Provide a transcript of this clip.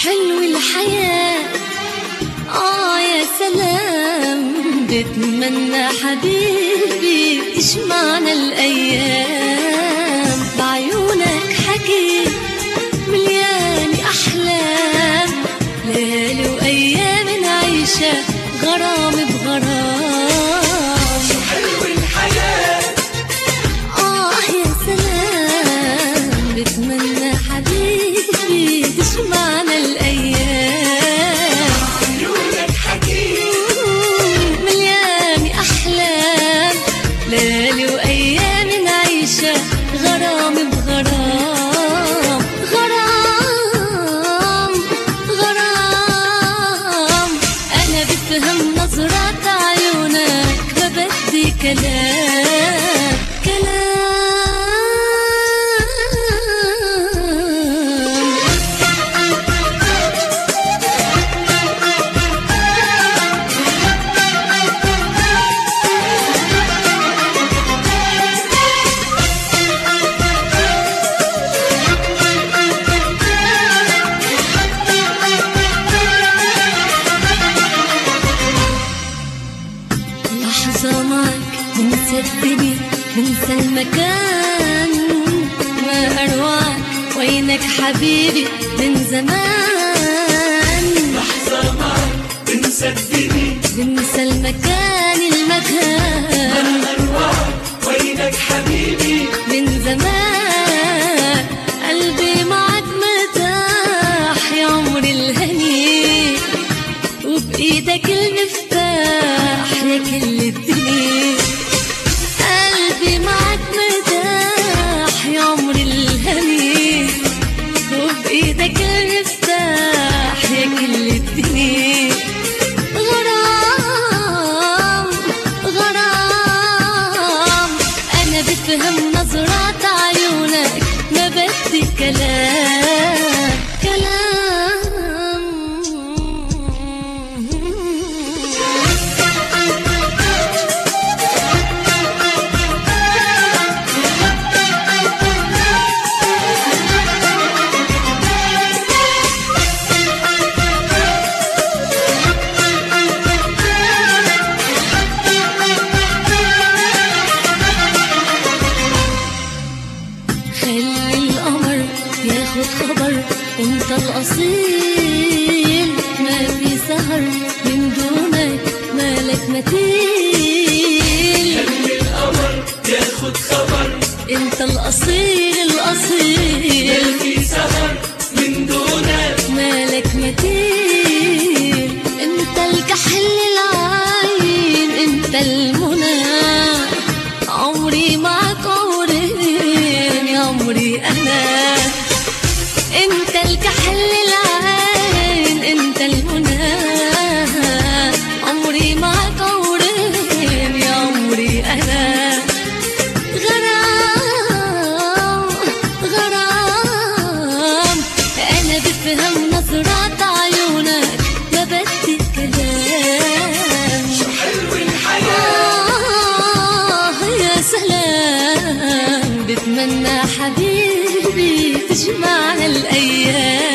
حلو الحياة يا سلام، بتمنى حبيبي تجمعنا الأيام، بعيونك حكي مليان أحلام، ليالي وأيام نعيشها غرام بغرام. شو حلو الحياة يا سلام، بتمنى حبيبي تجمعنا الأيام، عيونك حكي مليان أحلام، ليالي وأيام نعيشها غرام بغرام. غرام غرام، أنا بفهم نظرات عيونك، ما بدي كلام لحظة معك بنسى الدنيا، بنسى المكان، ما أروعك وينك حبيبي من زمان. لحظة معك بنسى الدنيا، بنسى المكان المكان، ما أروعك وينك حبيبي من زمان. قلبي معك مرتاح يا عمري الهني، وبإيدك المفتاح يا كل الدنيا. قلبي معك مرتاح يا عمري الهني، وبإيدك المفتاح يا كل الدنيا. غرام غرام، أنا بفهم نظرات عيونك، ما بدي كلام خلي القمر ياخد خبر، انت الأصيل، ما في سهر من دونك، مالك مثيل. خلي القمر ياخد خبر، انت الأصيل الأصيل، ما في سهر من دونك، مالك مثيل. انت الكحل العين، انت المنى، عمري معك عمرين يا عمري أنا. انت الكحل العين، انت المنى، عمري معك عمرين يا عمري أنا. غرام غرام، أنا بفهم نظرات عيونك، ما بدي كلام. شو حلو الحياة يا سلام، بتمنى حبيبي تجمعنا الأيام.